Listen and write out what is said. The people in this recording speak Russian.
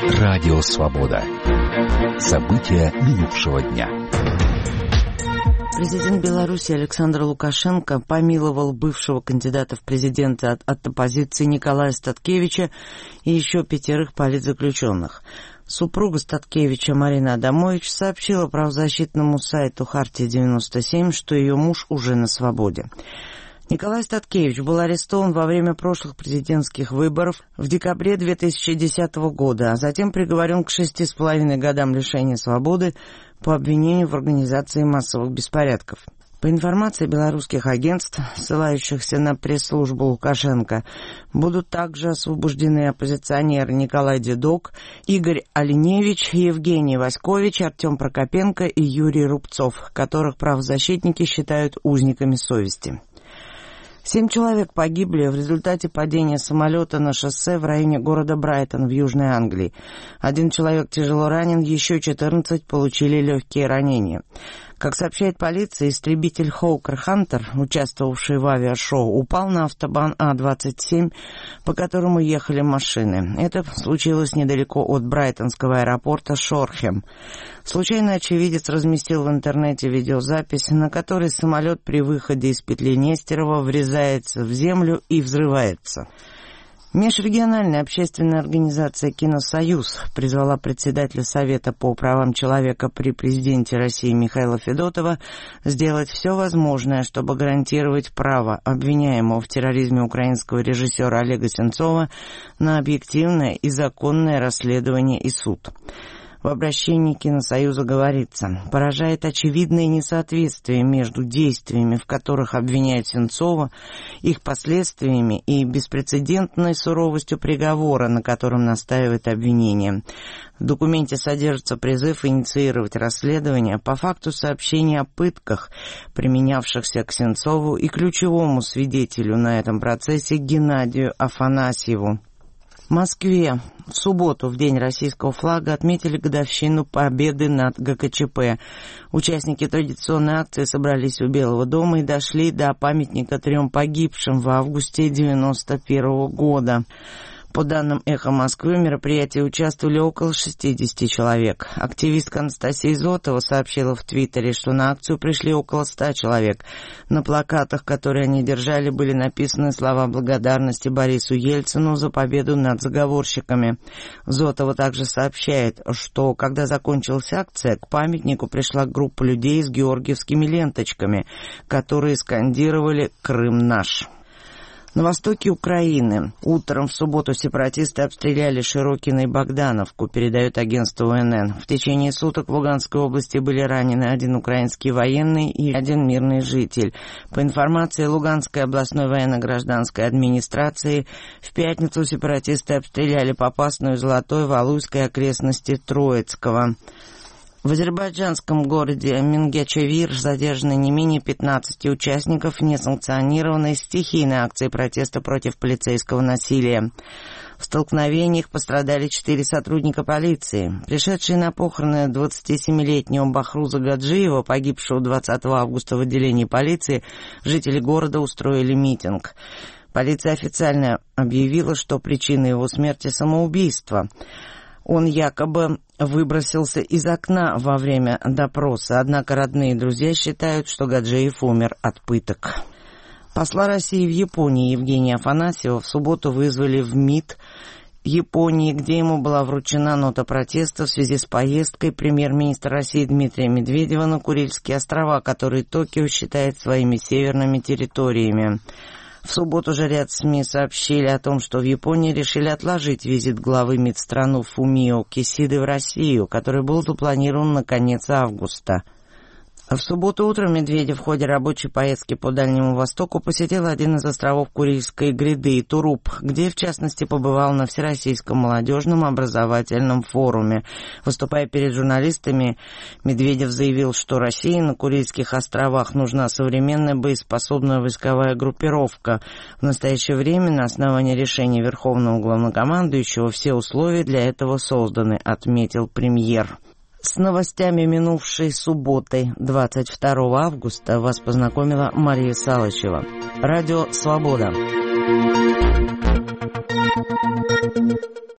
Радио «Свобода». События минувшего дня. Президент Беларуси Александр Лукашенко помиловал бывшего кандидата в президенты от оппозиции Николая Статкевича и еще 5 политзаключенных. Супруга Статкевича Марина Адамович сообщила правозащитному сайту «Хартия-97», что ее муж уже на свободе. Николай Статкевич был арестован во время прошлых президентских выборов в декабре 2010 года, а затем приговорен к 6,5 годам лишения свободы по обвинению в организации массовых беспорядков. По информации белорусских агентств, ссылающихся на пресс-службу Лукашенко, будут также освобождены оппозиционеры Николай Дедок, Игорь Оленевич, Евгений Васькович, Артем Прокопенко и Юрий Рубцов, которых правозащитники считают узниками совести. 7 человек погибли в результате падения самолета на шоссе в районе города Брайтон в Южной Англии. 1 человек тяжело ранен, еще 14 получили легкие ранения. Как сообщает полиция, истребитель Hawker Hunter, участвовавший в авиашоу, упал на автобан А-27, по которому ехали машины. Это случилось недалеко от брайтонского аэропорта Шорхем. Случайный очевидец разместил в интернете видеозапись, на которой самолет при выходе из петли Нестерова врезается в землю и взрывается. Межрегиональная общественная организация «Киносоюз» призвала председателя Совета по правам человека при президенте России Михаила Федотова сделать все возможное, чтобы гарантировать право обвиняемого в терроризме украинского режиссера Олега Сенцова на объективное и законное расследование и суд. В обращении Киносоюза говорится: поражает очевидное несоответствие между действиями, в которых обвиняют Сенцова, их последствиями и беспрецедентной суровостью приговора, на котором настаивает обвинение. В документе содержится призыв инициировать расследование по факту сообщения о пытках, применявшихся к Сенцову и ключевому свидетелю на этом процессе Геннадию Афанасьеву. В Москве в субботу, в День российского флага, отметили годовщину победы над ГКЧП. Участники традиционной акции собрались у Белого дома и дошли до памятника 3 погибшим в августе 1991 года. По данным «Эхо Москвы», в мероприятии участвовали около 60 человек. Активистка Анастасия Изотова сообщила в Твиттере, что на акцию пришли около 100 человек. На плакатах, которые они держали, были написаны слова благодарности Борису Ельцину за победу над заговорщиками. Изотова также сообщает, что когда закончилась акция, к памятнику пришла группа людей с георгиевскими ленточками, которые скандировали «Крым наш». На востоке Украины утром в субботу сепаратисты обстреляли Широкино и Богдановку, передает агентство УНН. В течение суток в Луганской области были ранены 1 украинский военный и 1 мирный житель. По информации Луганской областной военно-гражданской администрации, в пятницу сепаратисты обстреляли Попасную, Золотой, Валуйской окрестности Троицкого. В азербайджанском городе Мингячевир задержаны не менее 15 участников несанкционированной стихийной акции протеста против полицейского насилия. В столкновениях пострадали 4 сотрудника полиции. Пришедшие на похороны 27-летнего Бахруза Гаджиева, погибшего 20 августа в отделении полиции, жители города устроили митинг. Полиция официально объявила, что причина его смерти – самоубийство. Он якобы выбросился из окна во время допроса, однако родные и друзья считают, что Гаджиев умер от пыток. Посла России в Японии Евгения Афанасьева в субботу вызвали в МИД Японии, где ему была вручена нота протеста в связи с поездкой премьер-министра России Дмитрия Медведева на Курильские острова, которые Токио считает своими северными территориями. В субботу же ряд СМИ сообщили о том, что в Японии решили отложить визит главы МИД страны Фумио Кисиды в Россию, который был запланирован на конец августа. В субботу утром Медведев в ходе рабочей поездки по Дальнему Востоку посетил один из островов Курильской гряды, Туруп, где, в частности, побывал на Всероссийском молодежном образовательном форуме. Выступая перед журналистами, Медведев заявил, что России на Курильских островах нужна современная боеспособная войсковая группировка. В настоящее время на основании решения Верховного Главнокомандующего все условия для этого созданы, отметил премьер. С новостями минувшей субботы, 22 августа, вас познакомила Мария Салычева. Радио «Свобода».